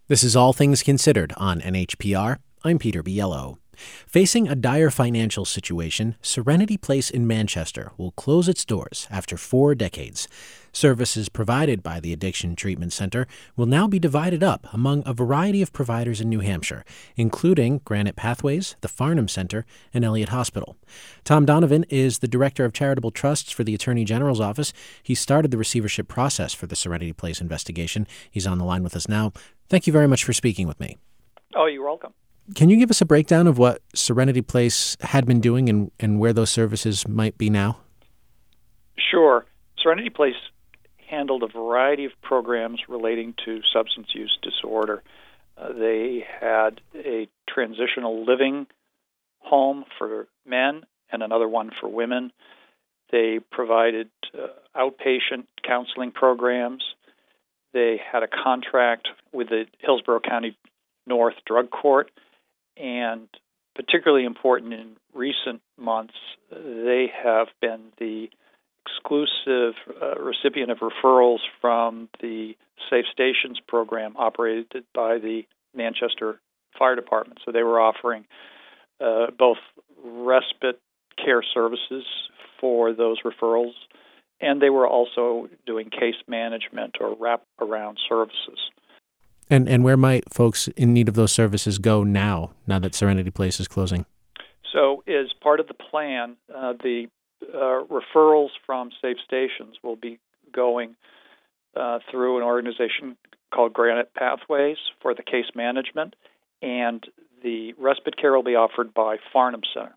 This is All Things Considered on NHPR. I'm Peter Biello. Facing a dire financial situation, Serenity Place in Manchester will close its doors after 4 decades. Services provided by the Addiction Treatment Center will now be divided up among a variety of providers in New Hampshire, including Granite Pathways, the Farnham Center, and Elliott Hospital. Tom Donovan is the Director of Charitable Trusts for the Attorney General's Office. He started the receivership process for the Serenity Place investigation. He's on the line with us now. Thank you very much for speaking with me. Oh, you're welcome. Can you give us a breakdown of what Serenity Place had been doing and where those services might be now? Sure. Serenity Place handled a variety of programs relating to substance use disorder. They had a transitional living home for men and another one for women. They provided outpatient counseling programs. They had a contract with the Hillsborough County North Drug Court, and particularly important in recent months, they have been the exclusive recipient of referrals from the Safe Stations program operated by the Manchester Fire Department. So they were offering both respite care services for those referrals, and they were also doing case management or wrap-around services. And where might folks in need of those services go now that Serenity Place is closing? So as part of the plan, the referrals from Safe Stations will be going through an organization called Granite Pathways for the case management, and the respite care will be offered by Farnham Center.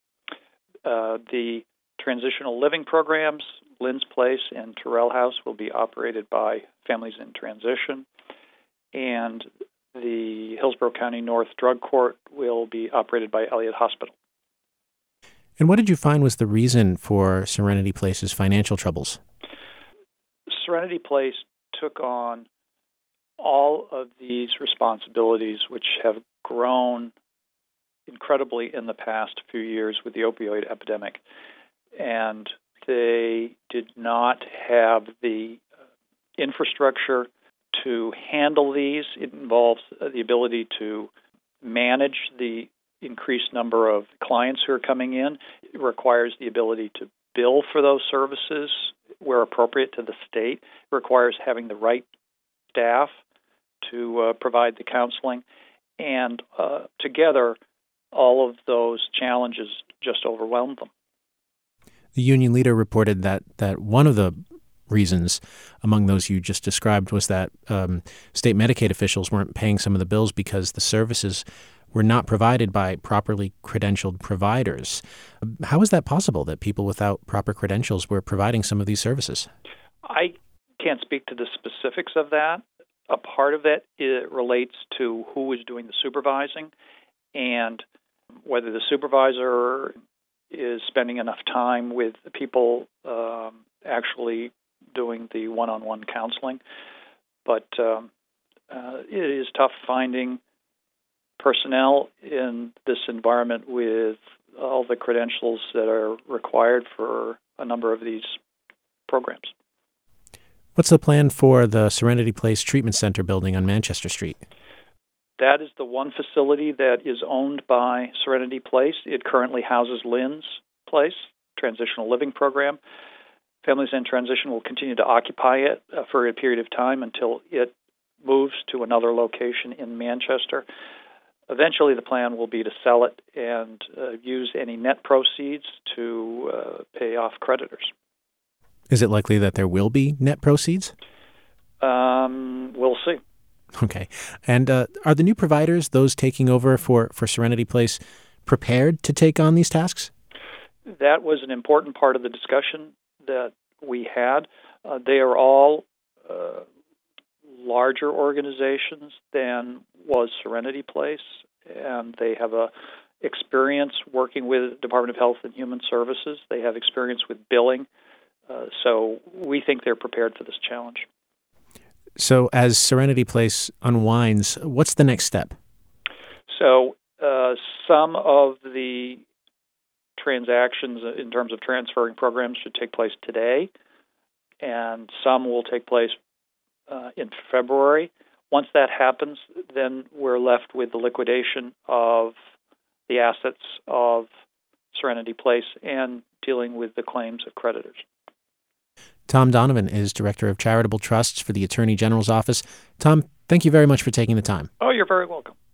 The transitional living programs, Lynn's Place and Terrell House, will be operated by Families in Transition, and the Hillsborough County North Drug Court will be operated by Elliott Hospital. And what did you find was the reason for Serenity Place's financial troubles? Serenity Place took on all of these responsibilities, which have grown incredibly in the past few years with the opioid epidemic, and they did not have the infrastructure to handle these. It involves the ability to manage the increased number of clients who are coming in. It requires the ability to bill for those services where appropriate to the state. It requires having the right staff to provide the counseling. And together, all of those challenges just overwhelmed them. The union leader reported that one of the reasons among those you just described was that state Medicaid officials weren't paying some of the bills because the services were not provided by properly credentialed providers. How is that possible that people without proper credentials were providing some of these services? I can't speak to the specifics of that. A part of that relates to who is doing the supervising and whether the supervisor is spending enough time with the people actually doing the one-on-one counseling. But it is tough finding personnel in this environment with all the credentials that are required for a number of these programs. What's the plan for the Serenity Place Treatment Center building on Manchester Street? That is the one facility that is owned by Serenity Place. It currently houses Lynn's Place, transitional living program. Families in Transition will continue to occupy it for a period of time until it moves to another location in Manchester. Eventually, the plan will be to sell it and use any net proceeds to pay off creditors. Is it likely that there will be net proceeds? We'll see. Okay. And are the new providers, those taking over for Serenity Place, prepared to take on these tasks? That was an important part of the discussion that we had. They are all larger organizations than was Serenity Place, and they have experience working with Department of Health and Human Services. They have experience with billing, so we think they're prepared for this challenge. So as Serenity Place unwinds, what's the next step? So some of the transactions in terms of transferring programs should take place today, and some will take place in February. Once that happens, then we're left with the liquidation of the assets of Serenity Place and dealing with the claims of creditors. Tom Donovan is Director of Charitable Trusts for the Attorney General's Office. Tom, thank you very much for taking the time. Oh, you're very welcome.